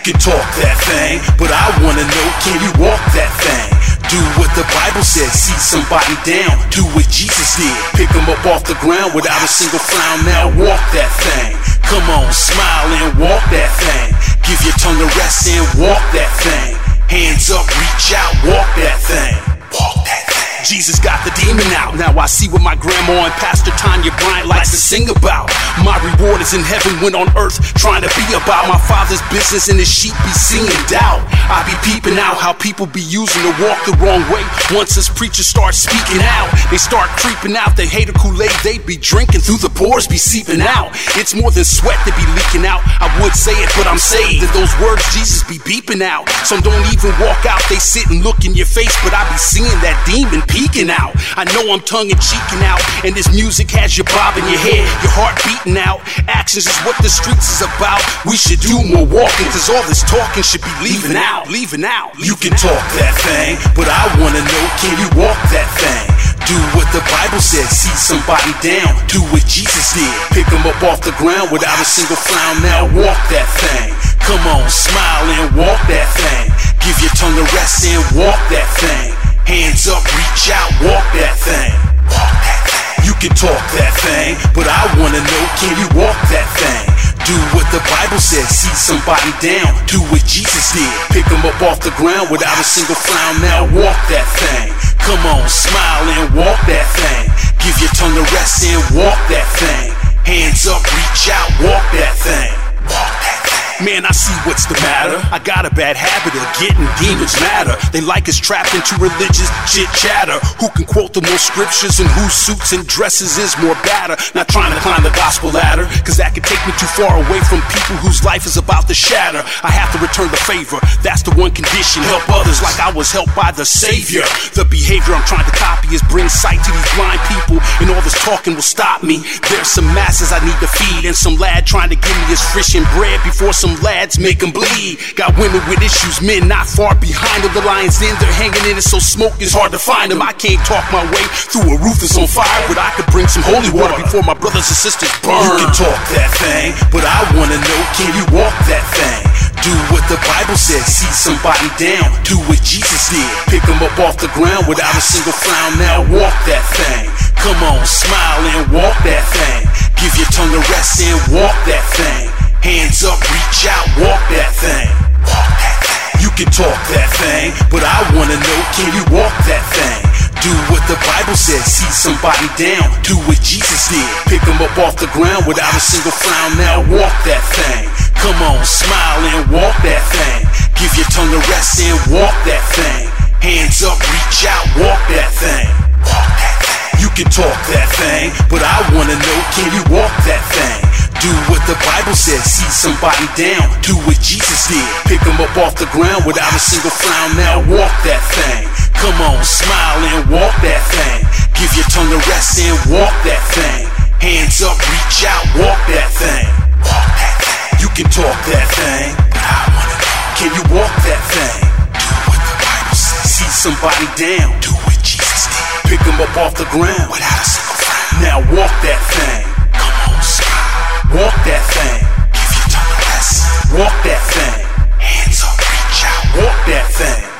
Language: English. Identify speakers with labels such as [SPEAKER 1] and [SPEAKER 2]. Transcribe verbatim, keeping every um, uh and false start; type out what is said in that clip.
[SPEAKER 1] can talk that thing, but I wanna know, can you walk that thing? Do what the Bible said, see somebody down, do what Jesus did, pick them up off the ground without a single frown. Now walk that thing, come on, smile and walk that thing. Give your tongue a rest and walk that thing. Hands up, reach out, walk that thing. Walk that thing. Jesus got the demon out. Now I see what my grandma and Pastor Tanya Bryant likes to sing about. My reward is in heaven when on earth trying to be about my Father's business and his sheep be seeing doubt. I be peeping out how people be using to walk the wrong way. Once us preachers start speaking out, they start creeping out. They hate a Kool-Aid they be drinking through the pores be seeping out. It's more than sweat to be leaking out. I would say it, but I'm saved. And those words Jesus be beeping out. Some don't even walk out, they sit and look in your face, but I be seeing that demon peeking out. I know I'm tongue and cheeking out, and this music has you bobbing your head, your heart beating out. Actions is what the streets is about. We should do more walking, cause all this talking should be leaving out. Leaving out. You can talk that thing, but I wanna know, can you walk that thing? Do what the Bible said, see somebody down, do what Jesus did, pick them up off the ground without a single frown. Now walk that thing, come on, smile and walk that thing. Give your tongue a rest and walk that thing. Hands up, reach out, walk that thing. Walk that thing. You can talk that thing, but I wanna know, can you walk that thing? Do what the Bible said, see somebody down, do what Jesus did, pick them up off the ground without a single frown. Now walk that thing, come on, smile and walk that thing. Give your tongue a rest and walk that thing. Hands up, reach out, walk that thing. Walk that thing. Man, I see what's the matter. I got a bad habit of getting demons madder. They like us trapped into religious chit chatter. Who can quote the most scriptures and whose suits and dresses is more batter? Not trying to climb the gospel ladder, cause that could take me too far away from people whose life is about to shatter. I have to return the favor, that's the one condition. Help others like I was helped by the Savior. The behavior I'm trying to copy is bring sight to these blind people, and all this talking will stop me. There's some masses I need to feed, and some lad trying to give me his fish and bread before some lads make them bleed. Got women with issues, men not far behind them. The lion's den, they're hanging in it, so smoke is hard to find them. I can't talk my way through a roof that's on fire, but I could bring some holy water before my brothers and sisters burn. You can talk that thing, but I wanna know, can you walk that thing? Do what the Bible said, see somebody down, do what Jesus did, pick them up off the ground without a single frown. Now walk that thing, come on, smile and walk that thing. Give your tongue a rest and walk that thing. Hands up, reach out, walk that thing. Walk that thing. You can talk that thing, but I wanna know, can you walk that thing? Do what the Bible said, see somebody down, do what Jesus did, pick them up off the ground without a single frown. Now walk that thing, come on, smile and walk that thing. Give your tongue a rest and walk that thing. Hands up, reach out, walk that thing. Walk that thing. You can talk that thing, but I wanna know, can you walk that thing? Do what the Bible said, see somebody down, do what Jesus did, pick them up off the ground without a single frown. Now walk that thing, come on, smile and walk that thing. Give your tongue a rest and walk that thing. Hands up, reach out, walk that thing. Walk that thing. You can talk that thing, but I wanna know, can you walk that thing? Do what the Bible said, see somebody down, do what Jesus did, pick them up off the ground without a single frown. Now walk that thing, come on, smile, walk that thing. Give your tongue a rest, walk that thing. Hands up, reach out, walk that thing.